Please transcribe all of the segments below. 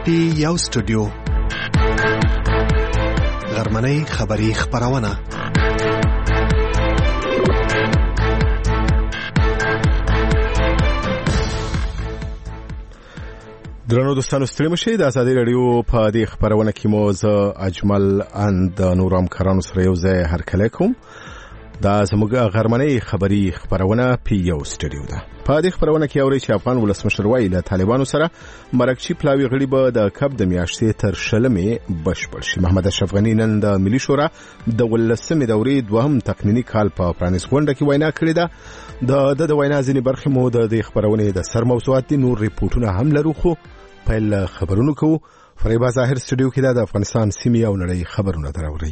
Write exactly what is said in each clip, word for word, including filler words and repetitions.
پی یو سټوډیو غرمنۍ خبری خبرونه درنو دوستانو ستړي مشئ. د ازادي رادیو په دې خبرونه کې مو زه اجمل اند نورم کارانو سره یو ځای هرکلی کوم. دا زموږ غرمنۍ خبری خبرونه پی یو سټوډیو ده. په دې خبرونه کې اوري چې افغان ولسمشر وایي له طالبانو سره مرکچی پلاوی غړي به د کب د میاشتې تر شلمې بشپړ شي. محمد اشرف غنی نن د ملي شورا د ولسمې دورې دوهم تقنینی کال په پرانیس غونډه کې وینا کړې ده. د د وینا ځینې برخې مو د دې خبرونه د سر موضوعات دي. نور ریپورتونه هم لرو خو پیل خبرونه کوو. فریبا ظاهر سټوډیو کې د افغانستان سیمې او نړۍ خبرونه دراوړي.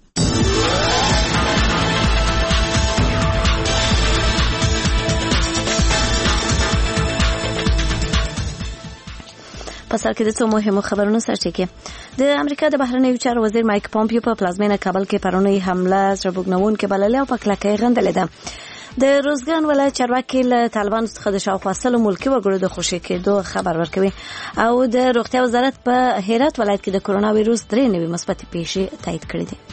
په سر کې د څو مهمو خبرونو سرچینه د امریکا د بهرنیو چارو وزیر مایک پومپیو په پلازمینه کابل کې پرونی حمله زړبګنونکې بللې او په کلکه غندلې ده. د روزګان ولایت چارواکي له طالبانو څخه د شاوخوا سلو ملکي وګړو د خوشي کېدو خبر ورکوي او د روغتیا وزارت په هرات ولایت کې د کرونا وایروس درې نوي مثبت پیښې تایید کړې دي.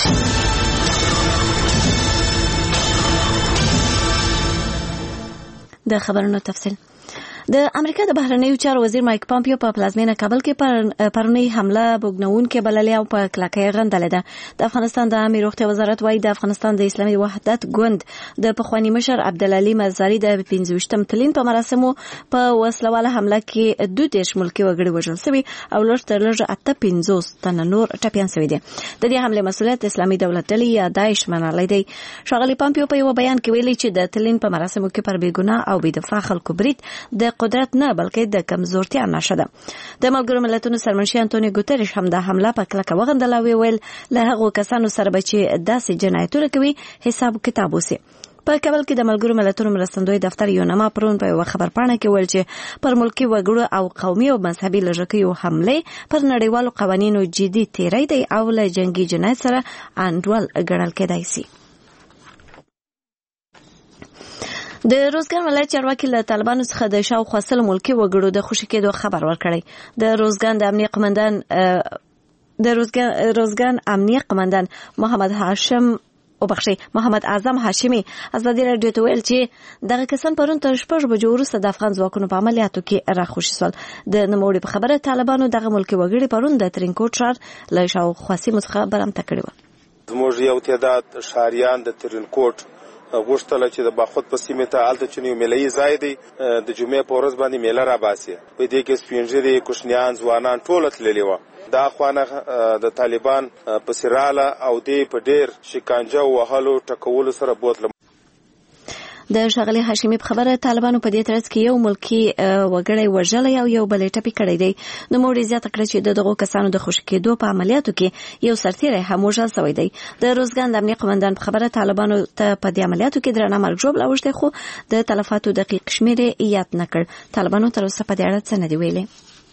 د خبرونو تفصیل د امریکا د بهرنیو چارو وزیر مایک پومپیو په پلازمینه کابل کې پر پرونی حمله بوګنونکې بللې او په کلکه غندلې ده. د افغانستان د عامه روغتیا وزارت وايي د افغانستان د اسلامي وحدت ګوند د پخوانی مشر عبدالعلی مزاری د پنځويشتم تلین په مراسمو په وسلواله حمله کې دوه دیش ملکي وګړي وژل شوي او لږ تر لږه اته پنځوس تنه نور ټپيان شوي دي. د دې حمله مسؤلیت اسلامي دولت ډلې یا داعش منلې دی. ښاغلي پومپیو په یو بیان کې ویلي چې د تلین په مراسمو کې پر بیګناه او بې دفاع خلکو برید د قدرت نه بلکې د کمزورتیا نښه ده. د ملګرو ملتونو سرمنشي انټونیو ګوتریش هم د حمله په کلکه وغندله او ویل له هغو کسانو سره به چې داسې جنایتونه کوي حساب کتاب وسي. په کابل کې د ملګرو ملتونو مرستندوی دفتر یو نامه پرون په یو خبرپاڼه کې ویل چې پر ملکي وګړو او قومي او مذهبي لږکیو حمله پر نړیوالو قوانینو جدي تیری دی او له جنگي جنایت سره انډول ګڼل کېدای شي. د روزګان ولایت چارواکي له طالبانو څخه د شاوخوا سلو ملکي وګړو د خوشي کېدو خبر ورکړی. د روزګان د امنیه قمندان د روزګان روزګان امنیه قمندان محمد هاشم او بخشي محمد اعظم هاشمي ازادي رادیو ته ویل چې دغه کسان پرون تر شپږ بجو وروسته د افغان ځواکونو په عملیاتو کې راخوشي سول. د نوموړي په خبره طالبانو دغه ملکي وګړي پرون د ترینکوټ ښار له شاوخوا سیمو څخه برمته کړي وو. زموږ یو تعداد ښاریان د ترینکوټ غوښتل چې د باخود په سیمه ته الته چې یو ملي ځای دی د جمعې په ورځ باندې میله را باسي. په دې کې سپینږیري کوشنیان ځوانان ټول تللي وو. دا خوانه د طالبان په سراله او دې په ډیر شکنجه وهلو ټکولو سره بوتله. د ښاغلي هاشمي په خبره طالبانو په دې ترڅ کې یو ملکی وګړی وژلی او یو بل ټپي کړی دی. نو موږ زیاته کړه چې دغه کسانو د خوشي کېدو په عملیاتو کې یو سرتیری هم وژل شوی دی. د روزګان د امنیه قمندان په خبره طالبانو ته په دې عملیاتو کې درنه مرګ ژوبله اوښتې خو د تلفاتو دقیق شمیر یاد نه کړ. طالبانو تر اوسه په دې اړه څه نه دی ویلي.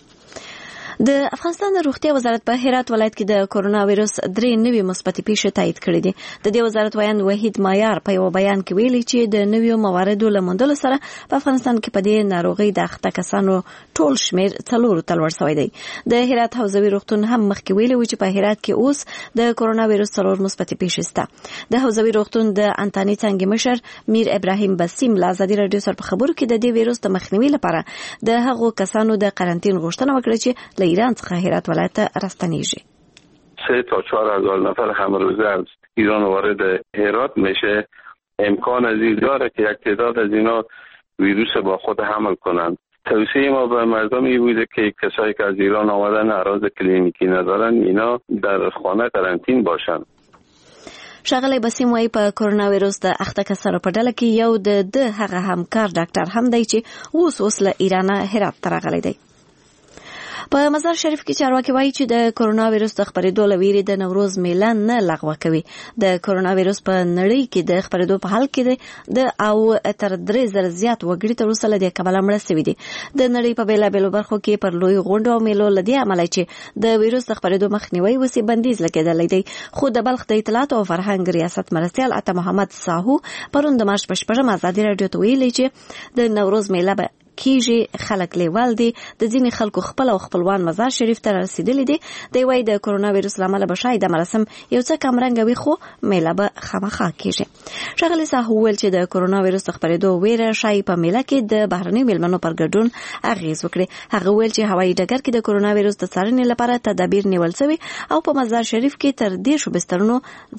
د افغانستان د روغتیا وزارت په هرات ولایت کې د کرونا وایروس درې نوي مثبت پیښې تایید کړې دي. د دې وزارت ویان وحید مایار په یو بیان کې ویلي چې د نویو مواردو له موندلو سره په افغانستان کې په دې ناروغي د اخته کسانو ټول شمیر څلورو ته لوړ شوی دی. د هرات حوزوي روغتون هم مخکې ویلي و چې په هرات کې اوس د کرونا وایروس څلور مثبت پیښې شته. د حوزوي روغتون د انتاني څنګه مشر میر ابراهیم بسیم له ازادي رادیو سره په خبرو کې د دې وایروس د مخنیوي لپاره د هغو کسانو د قرنطین غوښتنه وکړه چې ایران څخه هرات ولایت راستنیږي. سه تا چهار هزار نفر هر روزه از ایران وارد هرات میشه. امکان از این داره که یک تعداد از اینا ویروس با خود حمل کنند. توصیه ما به مردم این بوده که کسایی که از ایران آمدن اعراض کلینیکی ندارن اینا در خانه قرنطین باشن. ښاغلی بسیم وايي په کرونا وایروس د اخته کسانو په ډله کې یو د د هغه همکار ډاکټر هم دی چې اوس اوس له ایران هرات ته راغلی دی. په مزار شریف کې چارواکي وایي چې د کرونا وایروس د خپرېدو له ویرې د نوروز میله نه لغوه کوي. د کرونا وایروس په نړۍ کې د خپرېدو په حال کې دی د او تر درې زره زیات وګړي تر اوسه له دې کبله مړه شوي دي. د نړۍ په بېلابېلو برخو کې پر لوی غونډو او میلو له دې امله چې د وایروس د خپرېدو مخنیوی وسي بندیز لګېدلی دی. خو د بلخ د اطلاعات او فرهنګ ریاست مرستیال عطا محمد ساهو پرون د مارچ په شپږمه ازادي راډیو ته ویلي چې د نوروز میله به کیږي. خلک لیوال دي. د ځینې خلکو خپل او خپلوان مزار شریف ته رسیدلي دي. دوی وايي د کرونا وایرس له امله به شاید د مراسم یو څه کمرنګه وي خو میله به خامخا کیږي. ښاغلي صاحب وویل چې د کرونا وایرس د خپرېدو ویره ښایي په میله کې د بهرنیو میلمنو پر ګډون اغېز وکړي. هغه وویل چې هوایي ډګر کې د کرونا وایرس د څارنې لپاره تدابیر نیول شوي او په مزار شریف کې تر دېرشو بسترونو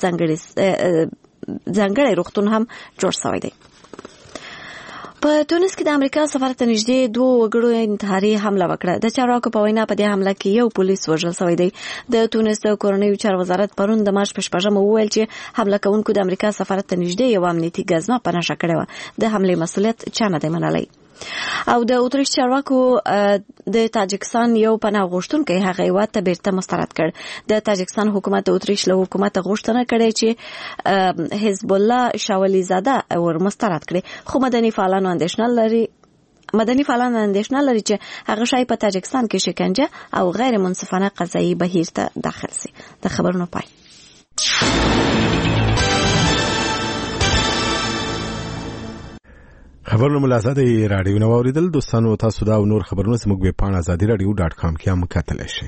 ځانګړی روغتون هم جوړ شوی دی. په تونس کې د امریکا سفارت ته نږدې دوه وګړو انتحاري حمله وکړه. د چارواکو په وینا په دې حمله کې یو پولیس وژل شوی دی. د تونس د کورنیو چارو وزارت پرون د مارچ په شپږمه وویل چې حمله کوونکو د امریکا سفارت ته نږدې یو امنیتي ګزمه په نښه کړې وه. د حملې مسؤلیت چا نه دی منلی. او د اتریش چارواکو د تاجکستان یو پناه غوښتونکی هغه هیواد ته بیرته مسترد کړ. د تاجکستان حکومت د اتریش له حکومت غوښتنه کړې چې حزب الله شاولی زاده ور مسترد کړي، خو مدني فعالانو اندېښنه لري مدني فعالان اندېښنه لري چې هغه شای په تاجکستان کې شکنجه او غیر منصفانه قضایي بهیر ته داخل سي. د خبرونو پای. خبرونه ملازه د رادیو نو اوریدل. دوستانو تاسو دا او نور خبرونه زموږ ویب پاڼه ازادي رادیو ډاټ کام کې هم کتلی شئ.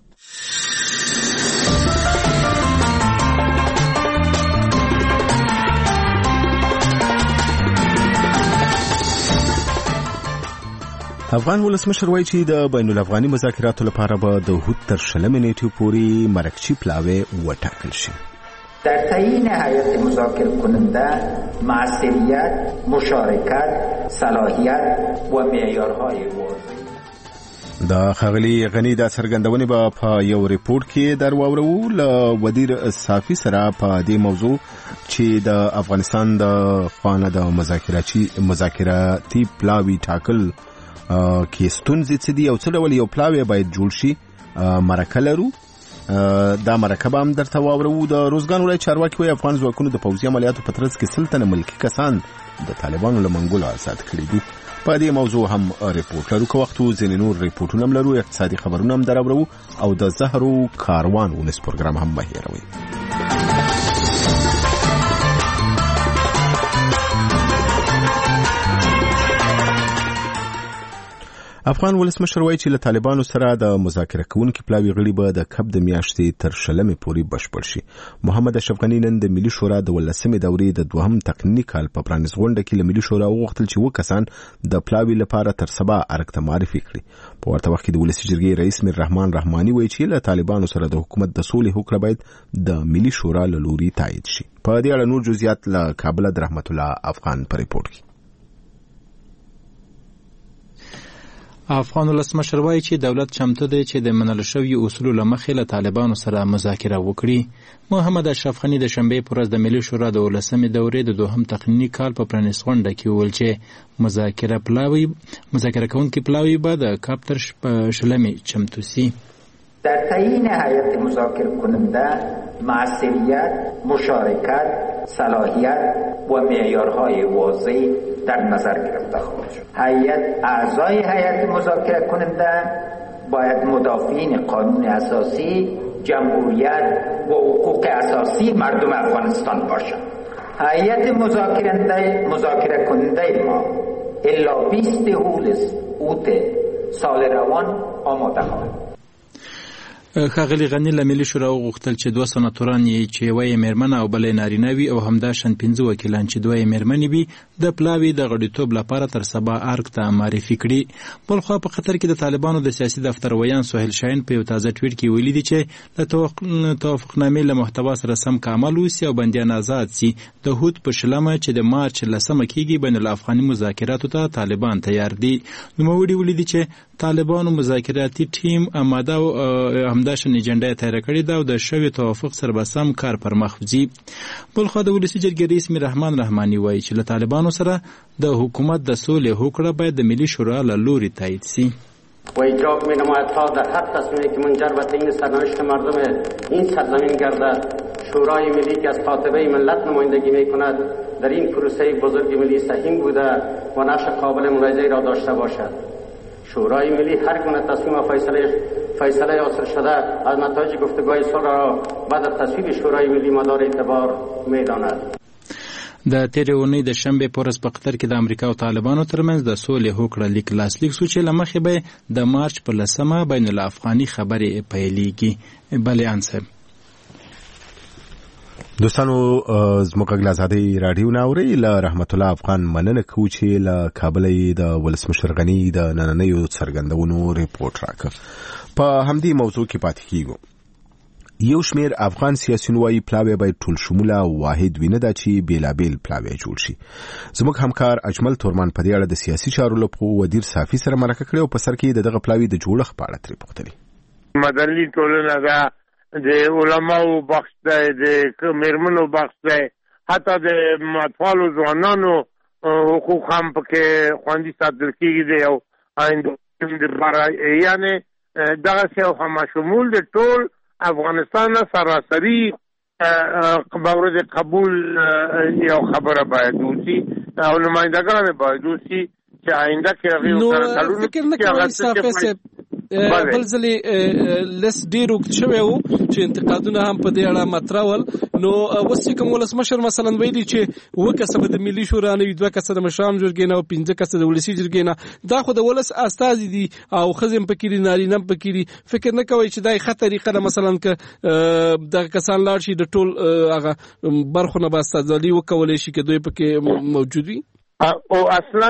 افغان ولسمشر وایي چې د بین الافغاني مذاکراتو لپاره به د هوت تر شلمې نیټې پورې مرکچی پلاوی وټاکل شي. در تعیین هیئت مذاکره کننده موثریت، مشارکت، صلاحیت و معیارهای واضح. د ښاغلي غني د څرګندونې به په یو ریپورت کې در واورو له وزیر صافي سره په دې موضوع چې د افغانستان د خانه د مذاکراتي مذاکراتي پلاوی ټاکل کې ستونزې څه دي او څه ډول یو پلاوی باید جوړ شي. مرکه لرو دا مرکه به هم درته واورو. د روزګان ولایت چارواکي وایي افغان ځواکونو د پوځي عملیاتو په ترڅ کې سل تنه ملکي کسان د طالبانو له منګولو آزاد کړي دي. په دې موضوع هم ریپورت لرو. که وخت ځینې نور ریپورټونه هم لرو، اقتصادي خبرونه هم دراوړو او د زهرو کاروان ونس پروګرام هم به هېروئ. افغان ولسمشر وایي چې له طالبانو سره د مذاکره کوونکي پلاوي غړي به د کب د میاشتې تر شلمې پورې بشپړ شي. محمد اشرف غني نن د ملي شورا د ولسمې دورې د دوهم تقنیني کال په پرانیست غونډه کې له ملي شورا وغوښتل چې اووه کسان د پلاوي لپاره تر سبا ارګ ته معرفي کړي. په ورته وخت کې د ولسي جرګې رئیس میر رحمان رحماني وایي چې له طالبانو سره د حکومت د سولې هوکړه باید د ملي شورا له لوري تایید شي. په دې اړه نور جزئیات له کابل د رحمت الله افغان په ریپورت کې. افغان ولسمشر وایي چې دولت چمتو دی چې د منل شویو اصولو له مخې له طالبانو سره مذاکره وکړي. محمد اشرف غني د شنبې په ورځ د ملي شورا د ولسمې دورې د دوهم تقنیني کال په پرانیست غونډه کې وویل چې مذاکره پلاوی مذاکره کوونکي پلاوی به د کاپ تر شلمې چمتو سي. در تعیین هیئت مذاکره کننده موثریت، مشارکت، صلاحیت و معیارهای واضح در نظر گرفته خواهد شد. هیئت اعضای هیئت مذاکره کننده باید مدافعین قانون اساسی، جمهوریت و حقوق اساسی مردم افغانستان باشد. هیئت مذاکره مذاکره کننده ما الا بیست اوت سال روان آماده خواهد. ښاغلي غني له ملي شورا وغوښتل چې دوه سناتوران یې چې یوه یې مېرمنه او بله یې نارینه وي او همداشان پنځه وکیلان چې دوه یې مېرمنې وي د پلاوي د غړیتوب لپاره تر سبا ارګ ته معرفي کړي. بل خوا په قطر کې د طالبانو د سیاسي دفتر ویان سهیل شاهین په یو تازه ټویټ کې ویلي دي چې د توافقنامې له محتوا سره سم کامل وسي او بندیان آزاد سي. د هوت په شلمه چې د مارچ لسمه کېږي بین الافغاني مذاکراتو ته طالبان تیار دي. نوموړي ولیدي چې طالبانو مذاکراتي ټیم آماده او همداشان اجنډا تیار کړې ده او د شوي توافق سره به سم کار پر مخ ځي. بل خو د ولسي جرګې رئیس میر رحمان رحماني وایي چې له طالبانو سره د حکومت د سولې هوکړه باید د ملي شورا له لوري تایید سي. و ایجاب می نماید تا در هر تصمیمی که منجر به تعیین سرنوشت مردم این سرزمین گردد شورای ملی که از قاطبه ملت نمایندگی می کند در این پروسه بزرگ ملی سهیم بوده و نقش قابل ملاحظه را داشته باشد. شورای ملی هر گونه تصمیم و فیصله فیصله حاصل شده از نتایج گفتگوهای صلح را بعد از تصویب شورای ملی مدار اعتبار می داند. د تیرې اونۍ د شنبې په ورځ په قطر کې د امریکا او طالبانو ترمنځ د سولې هوکړه لیک لاسلیک شو چې له مخې به د مارچ په لسمه بین الافغاني خبرې پیلېږي. بلې انصب دوستانو زموږ غږ آزادۍ راډیو ناوري له رحمت الله افغان مننه کوو چې له کابل د ولسمشر غني د نننیو څرګندونو ریپورت راکړ. په همدې موضوع کې پاتې کیږو. یو شمیر افغان سیاسيون وايي پلاوی باید ټول شموله واحد وینه دا چې بیلابیل پلاوی جوړ شي. زموږ همکار اجمل تورمان په دې اړه د سیاسي چارو لپاره وزیر صافي سره مرکه کړې او په سر کې دغه پلاوی د جوړښت په اړه ترې پوښتنه. مدني ټولنه دا د علماو بخش دی، د میرمنو بخش دی، حتی د اطفالو ځوانانو حقوق هم پکې خوندي ساتل کېږي دی او آینده لپاره یعنی دغه څه هم شمول د ټول افغانستان سراسری مورد قبول یو خبره باید وشي او نمایندګان باید وشي چې آینده کې هغه نو فکر نه کوي صافه بل ځلې لس ډیر وخت شوی وو چې انتقادونه هم په دې اړه مطرح ول. نو اوس کوم ولسمشر مثلا ویلي چې و کسب د ملي شورا نه دوه کسه د مشام جرګې نه او پنځه کسه د ولسی جرګې نه، دا خو د ولس استاد دي او خزم پکې نارینه پکې. فکر نه کوي چې دای خطر طریقه مثلا ک د کسان لاړ شي د ټول هغه برخونه به استادلی وکولای شي چې دوی پکې موجود وي. او اصلا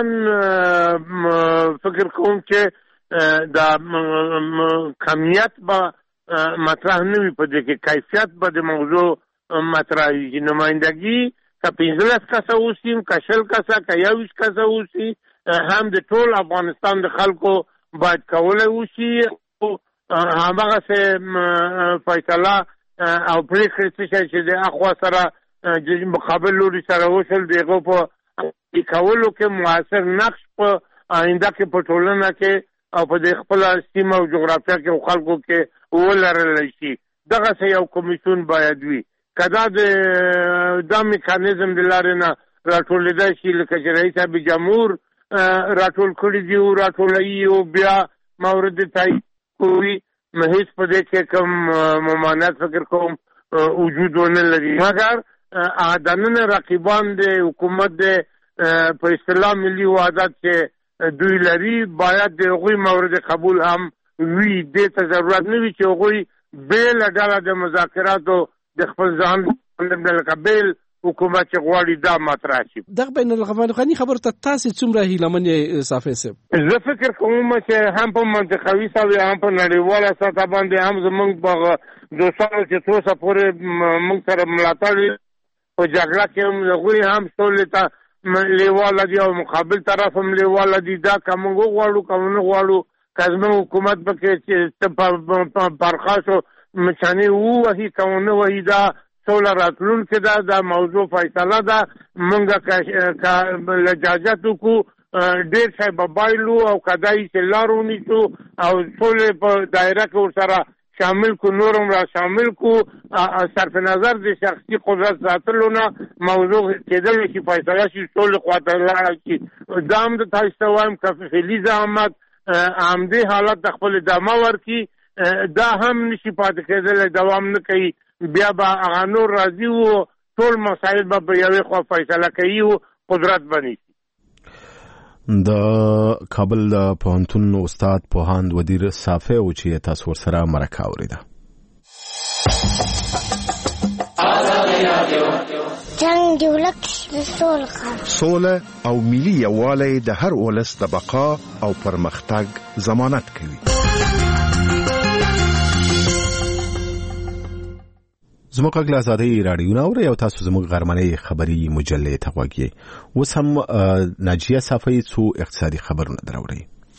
فکر کوم چې دا کمیت با مطرح نوی په دې کې کیفیت به د موضوع مطرح وي. نمائندګي که پنځلس کسه اوسي که شل کسه که یویشت کسه اوسي هم د ټول افغانستان د خلکو باید کولی اوسي او هماغسې فیصله او پرېکړې څه شی چې د اخوا سره د مقابل لوري سره وشل د هغو په کولو کې مؤثر نقش په آینده کې په ټولنه کې او په دې خپل سیمه او جغرافیه کې او خلکو کې ولرل شي. دغه څه یو کمیسیون باید وي. کدا د دا میکانیزم د لارې نه راټولېدای شي لکه چې رئیس صاحب جمهور راټول کړي دي او راټولوي او بیا مورد تایید کوي، نو هیڅ په دې کې کوم ممانعت فکر کوم وجود ونه لري. مګر دننه رقیبان د حکومت د په اصطلاح ملي وحدت چې دوی لري باید د هغوی مورد قبول هم وي. دې ته ضرورت نه وي چې هغوی بېله ډله د مذاکراتو د خپل ځان لکه بېل حکومت چې غواړي دا مطرح شي. دغه بین الافغاني خبرو ته تاسې څومره هیلهمن یې صافی صاحب؟ زه فکر کوم چې هم په منطقوي سطحه هم په نړیواله سطحه باندې هم زموږ په دوستانو چې څو څه پورې موږ سره ملاتړ په جګړه کې هم هغوی هم سولې ته لیواله دي او مقابل طرف هم لیواله دي. دا که موږ وغواړو که ونه غواړو که زموږ حکومت پکې چې پرخاشو مچانې ووهي که ونه وهي دا سوله راتلونکې ده. دا موضوع فیصله ده. موږ که لجاجت وکړو ډېر شی به بایلو او که دا یې چې لار ونیسو او سولې په دایره کې ورسره شامل کو نورم را شامل کو صرف نظر د شخصي قدرت ساتلو نه موضوع کېدل شي فیصله شي ټول خواته لاړ شي. دا هم د تاسو وایم که فعلي زحمت همدې حالت د خپل ادامه ورکړي دا هم نشي پاتې کېدلی، دوام نه کوي. بیا به هغه نور راځي و ټول مسایل به په یوې خوا فیصله کوي او قدرت بني. د کابل د پوهنتون استاد پوهاند وزیر صافی او چې تاسو ورسره مرکه اوریده. جنگ جوړک سوله سوله او ملي یووالی د هر ولس د بقا او پرمختګ ضمانت کوي. زموږ غږ آزادۍ راډیو ناوري او تاسو زموږ غرمنۍ خبري مجلې ته غوږی. اوس هم ناجیه صافی څو اقتصادي خبرونه دراوړي.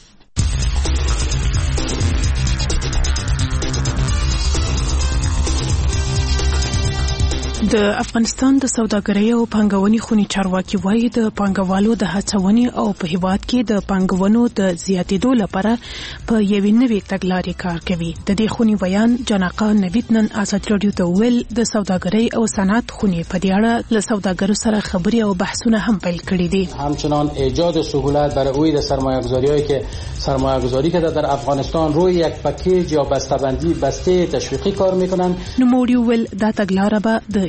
د افغانستان د سوداګرۍ او پانګونې خونی چارواکي وایي د پانګوالو د هڅونې او په هیواد کې د پانګونو د زیاتېدو لپاره په یوې نوې تګلارې کار کوي. د دې خونی بیان جناقا نوید نن آزاد رادیو ته ویل د سوداګرۍ او صنعت خونی په دې اړه له سوداګرو سره خبري او بحثونه هم پیل کړي دي. همچنان ایجاد سهولت برای اوی د سرمایه‌گذاری‌هایی که سرمایه‌گذاری کرده در افغانستان روی یک پکیج یا بسته‌بندی بسته تشویقی کار می‌کنند. نو موډي ویل دا تګلارې به د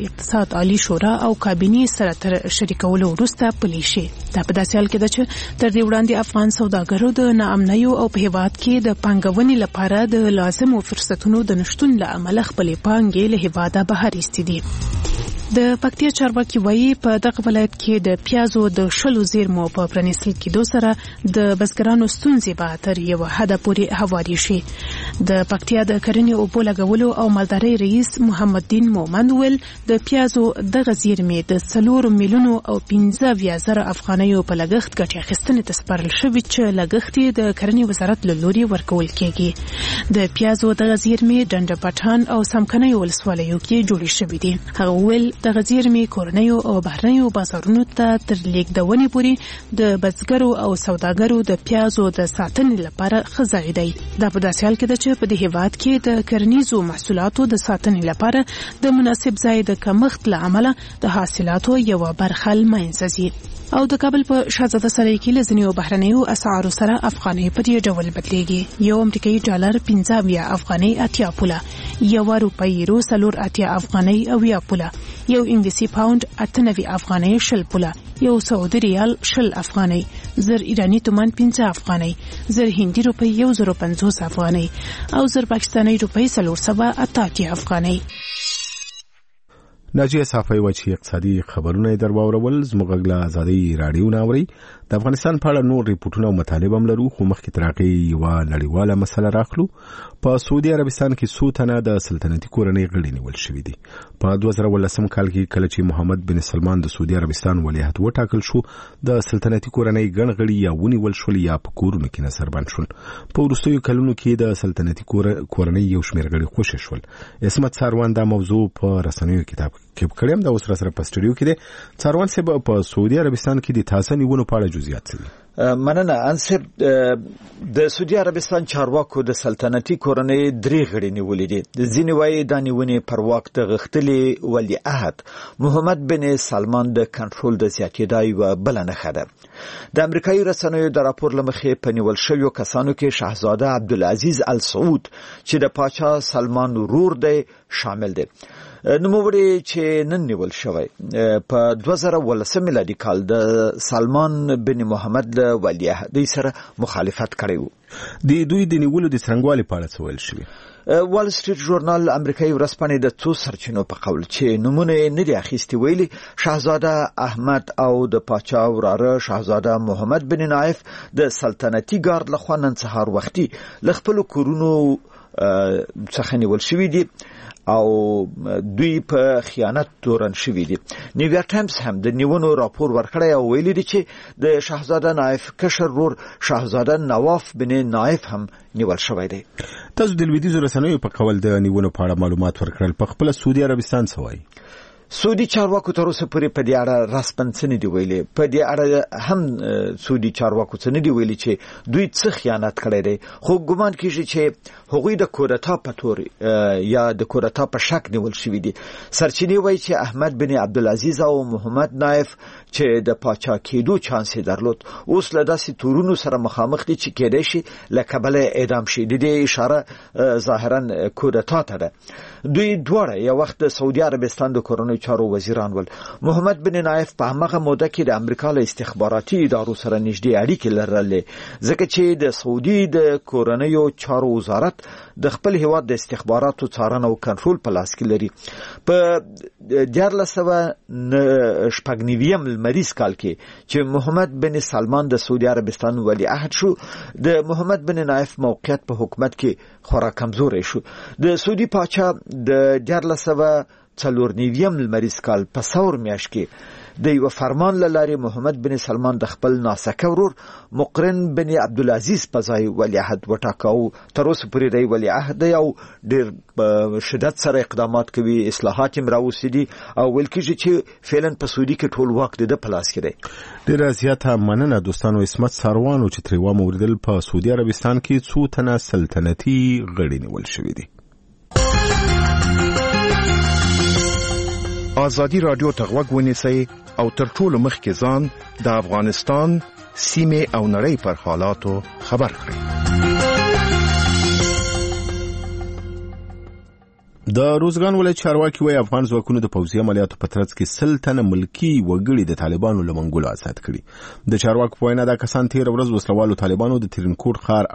اقتصاد عالی شورا او کابینې سره تر شریکولو وروسته پلي شي. دا په داسې حال کې ده چې تر دې وړاندې افغان سوداګرو د ناامنیو او په هیواد کې د پانګونې لپاره د لازمو فرصتونو د نشټون له امله خپلې پانګې له هیواده بهر ایستې دي. د پکتیا چارواکي وایي په دغه ولایت کې د پیازو د شلو زیرمو په پرانیستل کېدو سره د بزګرانو ستونزې به تر یوه حده پورې هواري شي. د پکتیا د کرنې اوبو لګولو او مالدارۍ رئیس محمد دین مومند ویل د پیازو دغه زیرمې د څلورو میلیونو او پنځه اویا زره افغانیو په لګښت ګټې اخیستنې ته سپارل شوي چې لګښت یې د کرنې وزارت له لوري ورکول کېږي. د پیازو دغه زیرمې ډنډه پټان او سمکنیو ولسوالیو کې جوړې شوي دي. هغه ویل دغه زیرمې کورنیو او بهرنیو بازارونو ته تر لیږدونې پورې د بزګرو او سوداګرو د پیازو د ساتنې لپاره ښه ځای دی. دا په داسې حال کې ده چې په دې هیواد کې د کرنیزو محصولاتو د ساتنې لپاره د مناسب ځای د کمښت له امله د حاصلاتو یوه برخه له منځه ځي. او د کابل په شهزاده سرای کې له ځینو بهرنیو اسعارو سره افغانۍ په دې ډول بدلېږي. یو امریکایي ډالر پنځه اویا افغانۍ اتیا پوله، یوه روپۍ یورو څلور اتیا افغانۍ اویا پوله، یو انګلیسي پاوند اته نوي افغانۍ شل پوله، یو سعودي ریال شل افغانۍ، زر ایرانی تومان پنځه افغانۍ، زر هندي روپۍ یو زر پنځوس افغانۍ او زر پاکستاني روپۍ څلور سوه اته اتیا افغانۍ. ناجیه صافی و چې اقتصادي خبرونه در واورول. زموږ له ازادي رادیو ناوري د افغانستان په اړه نور ریپورتونه او مطالب هم لرو، خو مخکې تر هغې یوه نړیواله مسله راخلو. په سعودي عربستان کې څو تنه د سلطنتي کورنۍ غړي نیول شوي دي. په دوه زره اوولسم کال کې کله چې محمد بن سلمان د سعودي عربستان ولیعهد وټاکل شو، د سلطنتي کورنۍ ګڼ غړي یا ونیول شول یا په کورونو کې نظربند شول. په وروستیو کلونو کې د سلطنتي کورنۍ یو شمېر غړي خوشې شول. عصمت ساروان دا موضوع په رسنیو کتاب کې کړم. دا اوس را سره په سټوډیو کې دی. ساروان صاحب، په سعودي عربستان کې د تازه نیولو په اړه جزئیات څه دي؟ مننه انصر. د سعودي عربستان چارواکو د سلطنتي کورنۍ درې غړي نیولې دي. ځینې وایي دا نیونې پر واک د غښتلي ولیعهد محمد بن سلمان د کنټرول د زیاتېدا یوه بله نښه ده. د امریکایي رسنیو د راپور له مخې په نیول شویو کسانو کې شاهزاده عبدالعزیز السعود چې د پاچا سلمان ورور دی شامل دی. نوموړی چې نن نیول شوی په دوه زره اوولسم میلادي کال د سلمان بن محمد له ولیعهدۍ سره مخالفت کړی و. د دوی د نیولو د څرنګوالي په اړه څه ویل شوي؟ وال سټریټ ژورنال امریکایي ورځپاڼې د څو سرچینو په قول چې نمونه یې نه دي اخیستي ویلي شاهزاده احمد او د پاچا وراره شاهزاده محمد بن نایف د سلطنتي ګارد لخوا نن سهار وختي له خپلو کورونو څخه نیول شوي دي او دوی په خیانت تورن شوي دي. نیویارک ټایمز هم د نیونو راپور ورکړی او ویلي دي چې د شاهزاده نایف کشر ورور شاهزاده نواف بن نایف هم نیول شوی دی. تاسو د لویدیځو رسنیو په قول د نیونو په اړه معلومات ورکړل. په خپله سعودي عربستان څه وایي؟ سعودي چارواکو تر اوسه پورې په دې اړه رسماً څه نه دي ویلي. په دې اړه هم سعودي چارواکو څه نه دي ویلي چې دوی څه خیانت کړی دی، خو ګمان کېږي چې هغوی د کودتا په تور یا د کودتا په شک نیول شوي دي. سرچینې وایي چې احمد بن عبدالعزیز او محمد نایف چې د پاچا کېدو چانس یې درلود اوس له داسې تورونو سره مخامخ دي چې کېدای شي له کبله اعدام شي. د دې اشاره ظاهراً کودتا ته ده. دوی دواړه یو وخت د سعودي عربستان د کورنۍ چارو وزیران ول. محمد بن نایف په همغه موده کې د امریکا له استخباراتي ادارو سره نږدې اړیکې لرلې، ځکه چې د سعودي د کورنیو چارو وزارت د خپل هیواد د استخباراتو څارنه او کنټرول په لاس کې لري. په دیارلس سوه شپږ نوي لمریز کال کې چې محمد بن سلمان د سعودي عربستان ولیعهد شو، د محمد بن نایف موقعیت په حکومت کې خورا کمزوری شو. د سعودي پاچا د دیارلس سوه څلور نویم لمریز کال په ثور میاشت کې د یو فرمان له لارې محمد بن سلمان د خپل ناسکه ورور مقرن بن عبدالعزیز په ځای ولیعهد وټاکه او تر اوسه پورې دی ولیعهد دی او ډېر شدت سره اقدامات کوي. اصلاحات یې راوستي دي او ویل کېږي چې فعلا په سعودي کې ټول واک د ده په لاس کې دی. ډېره زیاته مننه دوستانو. عصمت ساروانو چې ترې واوریدل په سعودي عربستان کې څو تنه سلطنتي غړي نیول شوي دي. ازادي رادیو ته غوږ ونیسئ او تر ټولو مخکې ځان د افغانستان سیمه او نړۍ پر حالاتو خبر کړئ. د روزګان ولایت چارواکي وايي افغان ځواکونو د پوځي عملیاتو په ترڅ کې سل تنه ملکي وګړي د طالبانو له منګولو آزاد کړي. د چارواکو په وینا دا کسان تېره ورځ وسلوالو طالبانو د ترینکوټ ښار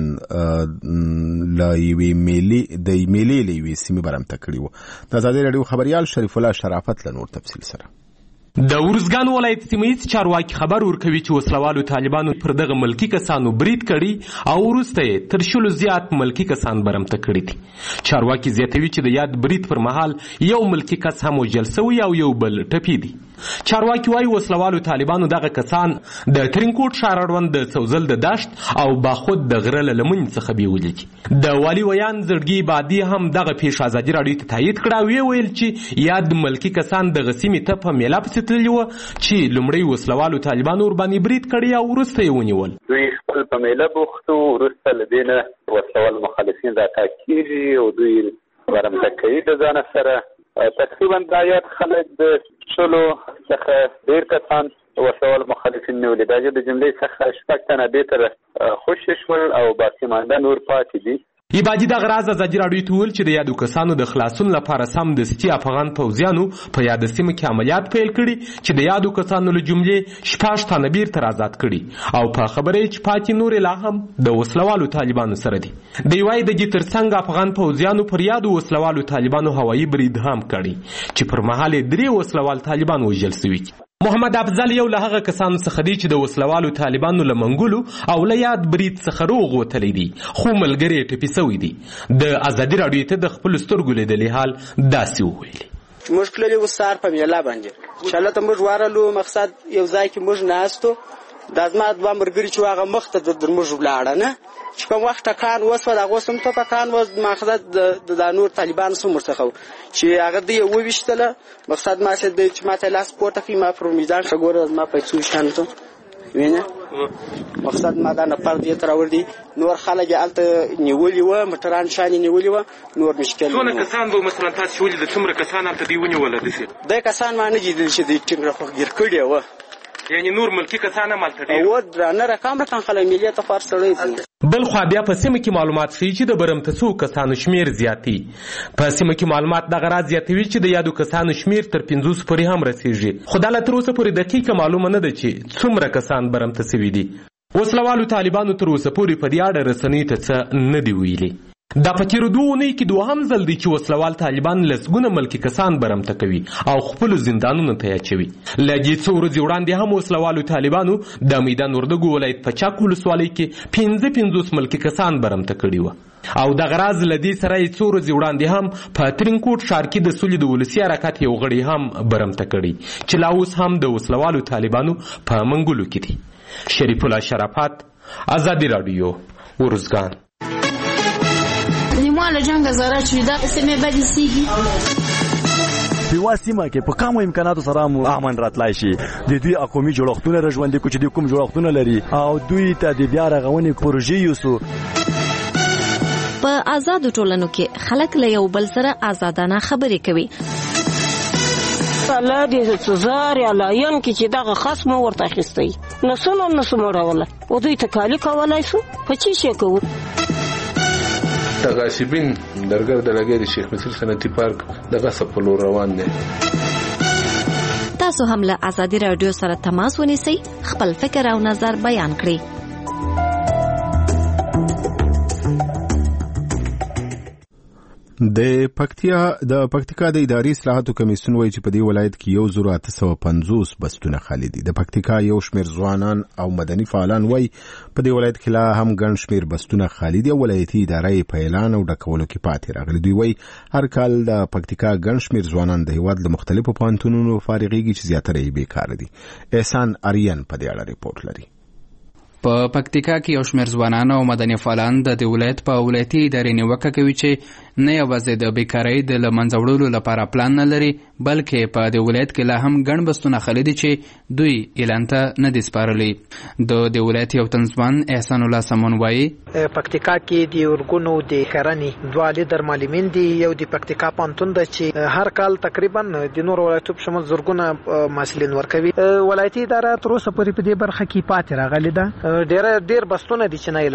اړوند له یوې میلې د میلې له یوې سیمې برمته کړي وو. د ازادي راډیو خبریال شریف الله شرافت له نور تفصیل سره. د ورزګان ولایت سیمهیز چارواکي خبر ورکوي چې وسلوالو طالبانو پر دغه ملکی کسانو برید کړي او وروسته یې تر شلو زیات ملکی کسان برمته کړي دي. چارواکي زیاتوي چې د یاد برید پر مهال یو ملکی کس هم وژل سوی او یو بل ټپي دي. چارواکي وايي وسلوالو طالبانو دغه کسان د ترینکوټ ښار اړوند د څوزل د دشت او باخود د غره له لمنې څخه بیولي دي. د والي ویان زړګي بادي هم دغه پیښه ازادي راډیو ته تایید کړه او ویې ویل چې یاد ملکی کسان دغه سیمې ته په میله پسې تللي وه چې لومړی وسلوالو طالبانو ورباندې برید کړی او وروسته یې ونیول. دوی خپل په میله بوخت وو، وروسته له دې نه وسلوال مخالفین راتګ کېږي او دوی برمته کوي د ځانه سره. تقریبا دا یاد خلک د شلو څخه ډېر کسان وسلوال مخالفین نیولي. دا د جملې څخه شپږ تنه بېرته خوشي شول او باقي مانده نور پاتې دي. ایبادي دغه راز ازادي راډیو ته وویل چې د یادو کسانو د خلاصون لپاره سمدستي افغان پوځیانو په یاده سیمه کې عملیات پیل کړي چې د یادو کسانو له جملې شپږ تنه بیرته آزاد کړي او په خبره یې چې پاتې نورې لا هم د وسلوالو طالبانو سره دي. دوی وایي د دې ترڅنګ افغان پوځیانو پر یادو وسلوالو طالبانو هوایي برید هم کړی چې پر مهال یې درې وسلوال طالبان وژل سوي. محمد افضل یو له هغه کسانو څخه دی چې د وسلوالو طالبانو له منګولو او له یاد برید څخه روغ وتلی دي خو ملګري یې ټپي سوي دي. د ازادي راډیو ته د خپلو سترګو لیدلي حال داسې وویلي. موږ تللي وو سهار په میله باندې چې هلته موږ ورغلو، مقصد یو ځای کې موږ ناستو، دا زما دوه ملګري چې هغه مخته در موږ ولاړه نه چې کوم وخت ټکان وسوه د هغو سم ټکان و مقصد د نور طالبانو سم ورڅخه و چې هغه دوی یې وویشتله. مقصد ما چې ما ته لاس پورته کړي ما پر میدان ښه ګوره زما پیسو ویشتانو ته وینه مقصد ما دا نفر دې ته راوړي. نور خلک یې هلته نیولي وه، موټران شان یې نیولي وه، نور مشکل څونه کسان به مثلا تاسې ولیدل څومره کسان هلته دوی ونیوله داسې؟ دی کسان ما نه لیدل چې دوی ټینګ راخوږیر کړي وه، یعنی نور ملکی کسان هم هلته ډېر و درانه رقم رقم خلک میلې ته خوار سړی. بل خوا بیا په سیمه کې معلومات ښیي چې د برمته څو کسانو شمیر زیاتي. په سیمه کې معلومات دغه راز زیاتوي چې د یادو کسانو شمیر تر پنځوسو پورې هم رسیږي خو دا لا تر اوسه پورې دقیقه معلومه نه ده چې څومره کسان برمته سوي دي. وسلوالو طالبانو تر اوسه پورې په دې اړه رسنیو ته څه نه دي ویلي. دا په تېرو دوو اونیو کې دوهم ځل دی چې وسلوال طالبان لسګونه ملکي کسان برمته کوي او خپلو زندانونو ته یې اچوي. له دې څو ورځې وړاندې هم وسلوالو طالبانو د میدان وردګو ولایت په چک ولسوالۍ کې پنځه پنځوس ملکي کسان برمته کړي وه او دغه راز له دې سره یې څو ورځې وړاندې هم په ترینکوټ ښار کې د سولې د ولسي حرکت یو غړی هم برمته کړي چې لا اوس هم د وسلوالو طالبانو په منګولو کې دي. شریف الله شرافت، ازادي راډیو، ورزګان. مال جنگ زره چې دا سیمه بدی سیږي په واسمه کې په کومو امکاناتو سره مو امن راتلای شي. د دوی اقومي جوړښتونه رژوندې کو چې د کوم جوړښتونه لري او دوی ته د بیا رغونې پروژې یوسو. په آزاد ټولنو کې خلک له یو بل سره آزادانه خبرې کوي. الله دې څزار یا لاین کې چې دغه خصم ورته اخیستی نسونه نسمه راوله او دوی ته کالی کولای شو په چی شي کوو. تغاصبین درګر د لګي د شیخ مصر صنعتي پارک د غصب په لور روان دي. تاسو هم له ازادي راډیو سره تماس ونیسئ، خپل فکر او نظر بیان کړئ. د پکتیا د پکتیکا د اداري اصلاحاتو کمیسیون وایي چې په دې ولایت کې یو زر اته سوه پنځوس بستونه خالي دي. د پکتیکا یو شمېر ځوانان او مدني فعالان وایي په دې ولایت کې لا هم ګڼ شمېر بستونه خالي دي او ولایتي اداره یې په اعلان او ډکولو کې پاتې راغلي. دوی وایي هر کال د پکتیکا ګڼ شمېر ځوانان د هېواد له مختلفو پوهنتونونو فارغېږي چې زیاتره یې بیکاره دي. احسان اریان په دې اړه ریپورټ لري. په پکتیکا کې یو شمېر ځوانان او مدني فعالان د دې ولایت په ولایتي ادارې نیوکه کوي چې نه یوازې د بیکارۍ د له منځه وړلو لپاره پلان نه لري بلکې په دې ولایت کې لا هم ګڼ بستونه خالي دي چې دوی اعلان ته نه دي سپارلي. د دې ولایت یو تنظیمن احسان الله سمون وایي پکتیکا کې د ورګونو د کرنې دوه لیدر معلمین دي. یو د پکتیکا پوهنتون دی چې هر کال تقریبا د نورو ولایتو په شمول زرګونه محصلین ورکوي. ولایتي اداره تر اوسه پورې په دې برخه کې پاتې راغلې ده. ډېر ډېر بستونه دي چې نه اعلانېږي.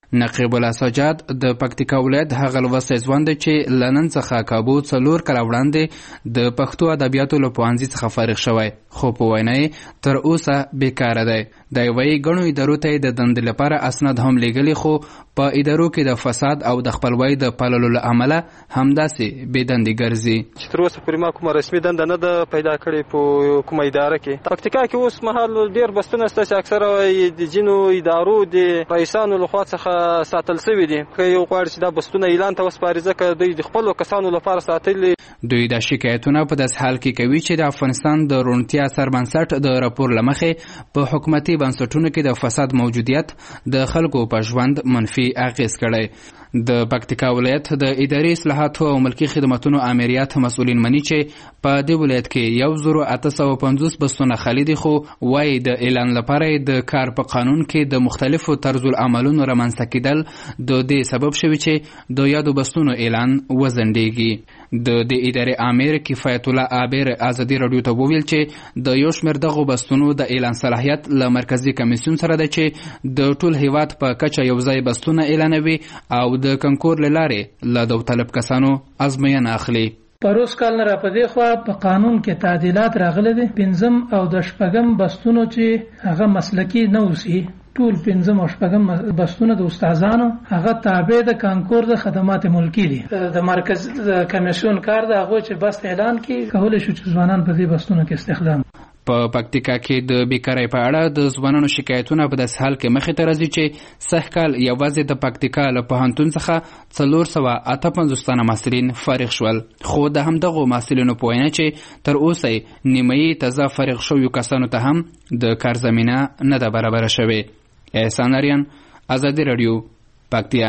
نقیب الله سجاد د پکتیکا ولایت هغه لوستی ځوان دی چې له نن څخه کابو څلور کاله وړاندې د پښتو ادبیاتو له پوهنځي څخه فارغ شوی، خو په وینا یې تر اوسه بیکاره دی. دی وایي ګڼو ادارو ته یې د دندې لپاره اسناد هم لیږلي، خو په ادارو کې د فساد او د خپلوۍ د پاللو له امله همداسې بې دندې ګرځي. چې تر اوسه پورې ما کومه رسمي دنده نه ده پیدا کړې په کومه اداره کې. پکتیکا کې اوس مهال ډېر بستونه شته چې اکثره د ځینو ادارو د رئیسانو لخوا څخه ساتل شوي دي. که یو غواړي چې دا بستونه اعلان ته وسپاري ځکه دوی د خپلو کسانو لپاره ساتلي. دوی دا شکایتونه په داس حال کې کوي چې د افغانستان د روڼتیا سربنسټ د راپور له مخې په حکومتي بنسټونو کې د فساد موجودیت د خلکو په ژوند منفي اغېز کړی. د پکتیکا ولایت د اداري اصلاحاتو او ملکي خدماتونو امریت مسؤلین مني چې په دې ولایت کې یو زرو اته سوه پنځوس بستونه خالي دي، خو وایي د اعلان لپاره د کار په قانون کې د مختلفو طرز العملونو رامنځته کېدل د دې سبب شوي چې د یادو بستونو اعلان وځنډېږي. د دې ادارې امیر کفایت الله عابر ازادي راډیو ته وویل چې د یو شمېر دغو بستونو د اعلان صلاحیت له مرکزي کمیسیون سره ده چې د ټول هیواد په کچه یو ځای بستونه اعلانوي او د کنکور له لارې له داوطلب کسانو ازموینه اخلي. پروس کال نه را پدې خوا په قانون کې تعدیلات راغلي دي. پنځم او د شپږم بستونو چې هغه مسلکي نه اوسي، ټول پنځم او شپږم بستونه د استادانو هغه تابع د کانکور د خدمات ملکی دي. د مرکز کمیسیون کار د هغه چې بست اعلان کې کولای شو چې ځوانان په دې بستونو کې استخدام. په پکتیکا کې د بیکارۍ په اړه د ځوانانو شکایتونه په داس حال کې مخې ته راځي چې سږ کال یوازې د پکتیکا له پوهنتون څخه څلور سوه اته پنځوس تنه محصلین فارغ شول، خو د همدغو محصلینو په وینا چې تر اوسه یې نیمایي تازه فارغ شویو کسانو ته هم د کار زمینه نه ده برابره شوې. احسان اریان، ازادي راډیو، پکتیا.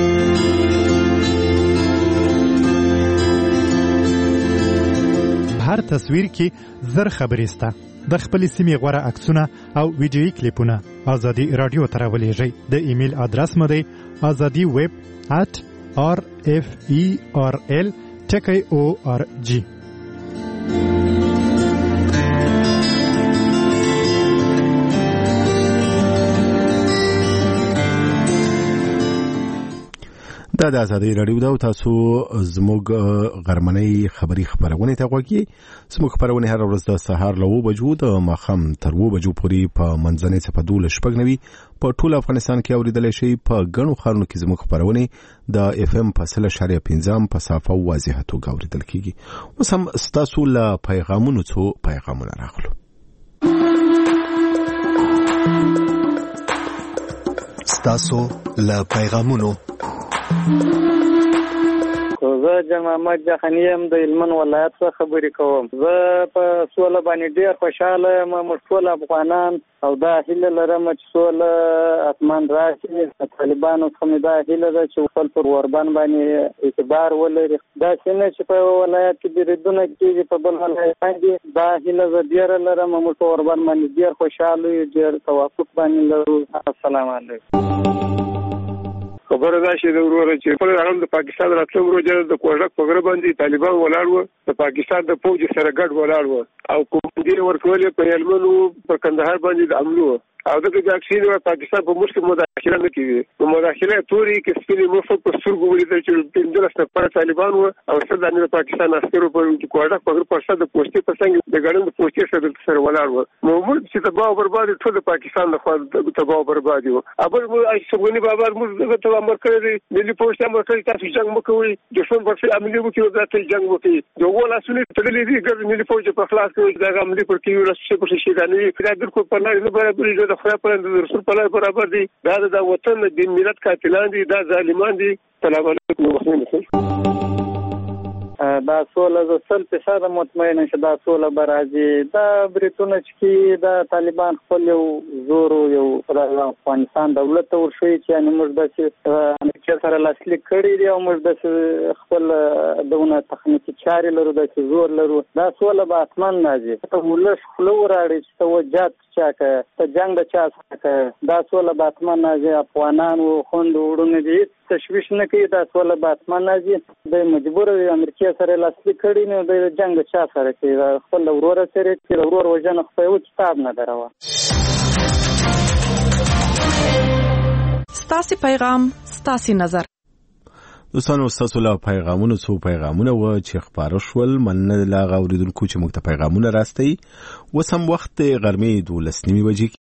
هر تصویر کې زر خبرې سته. د خپل سیمې غوړه عکسونه او ویډیويي کلیپونه ازادي رادیو ته راولېږئ. د ایمیل ادرس مو دی ازادي ویب at r f e r l ټکی او ار جی. دا د ازادي راډیو دا تاسو زموږ غرمنۍ خبری خبرونه ته غوږی. زموږ خبرونه هر ورځ د سهار له اوو بجو د ماښام تر اوو بجو پورې په منځنۍ صفه دولس شپږ نوي په ټول افغانستان کې اوریدل شي. په ګڼو ښارونو کې زموږ خبرونه د اف ام په سل اشاریه پنځم په صافه واضحه توګه اوریدل کیږي. اوس هم ستاسو له پیغامونو څو پیغامونه راغلو. ستاسو له پیغامونو زه جان محمد جهاني یم د هلمند ولایت څخه خبرې کوم. زه په سوله باندې ډېر خوشحاله یم. موږ ټول افغانان او دا هیله لرم چې سوله اسمان راشي. طالبانو څخه مې دا هیله ده چې خپل پر وربان باندې اعتبار ولري. داسې نه چې په ولایت کې بریدونه کېږي په بل ولایت باندې. دا هیله زه ډېره لرم. موږ په وربان باندې ډېر خوشحاله یو، ډېر توافق باندې لرو. السلام علیکم. خبره دا چې د وروره چې خپل عالم د پاکستان راتلو وروجه د کوژک په غره باندې طالبان ولاړ وو، د پاکستان د فوج سره ګډ ولاړ وو او کوم دې ورکولې په هلمند په کندهار باندې د حملو او دغه د اکسین او پاکستان په مشکل مداخله نه کوي. نو مداخله توري کې سپینې مفت په سترګو ولیدل چې پنځلس نفر طالبان وو او څه د پاکستان عسکرو په کوژک په غره پر سر د پوسټې په څنګ د ګړند پوسټې سره سره ولاړ وو. نو موږ چې تباہ برباد ټول د پاکستان د خوا تباہ برباد وو. ابل موږ ایسوګونی بابا موږ دغه ته امر کړی ملي پوسټ امر کړی تاسو جنگ وکوي، دښمن پر څه عملي وکړي دا ته جنگ وکړي. د ولا سولې تدلې دي ګر ملي پوسټ په خلاص کوي دا عملي پر کیو رسې په شي غني دا د کو په لارې نه برابرې د خو په رسول په لارې برابر دي. دا د وطن د ملت قاتلان دي، دا ظالمان دي. السلام علیکم. دا سوله زه سل فیصده مطمئنه چې دا سوله به راځي. دا بریتونه چې دا طالبان خپل یو زور یو افغانستان دولت ته ورشوي چې یعنې موږ داسې امریکا سره لاسلیک کړي دي او موږ داسې خپل دونه تخنیکي چارې لرو، داسې زور لرو. دا سوله به حتما راځي. ته ولس خوله وراړي چې ته وجات چا کوې، ته جنګ د چا سره کوې. دا سوله به حتما راځي. افغانان و خویندو وروڼه دي تشویش نه کوي. دا سوله به حتما راځي. دی مجبور دی امریکا سره لاسلیک کړي نو د جنګ چا سره کوي. خپل ورور سره چې ورور وژنه خو یو کتاب نه دروا. ستاسو پیغام ستاسو نظر. دوستانو ستاسو له پیغامونو څو پیغامونه و چې خبره شول مننه لا غوړیدونکو چې موږ ته پیغامونه راستي وسم وخت غرمې دولس نیمې بجې